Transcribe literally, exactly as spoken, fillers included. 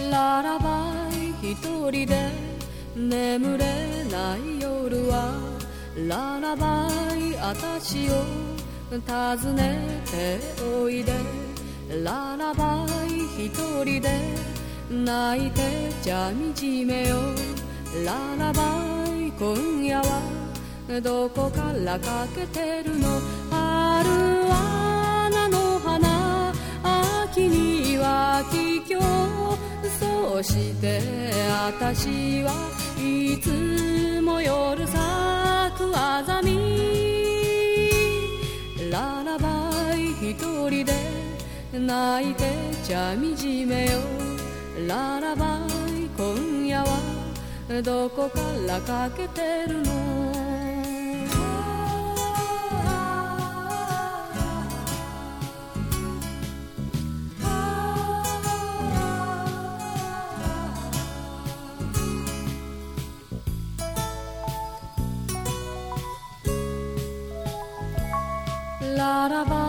ララバイ一人で眠れない夜はララバイ私を訪ねておいでララバイ一人で泣いてじゃみじめよララバイ今夜はどこからかけてるの春は菜の花秋には桔梗そして私はいつも夜咲くあざみララバイ一人で泣いてじゃみじめよララバイ今夜はどこからかけてるのララバ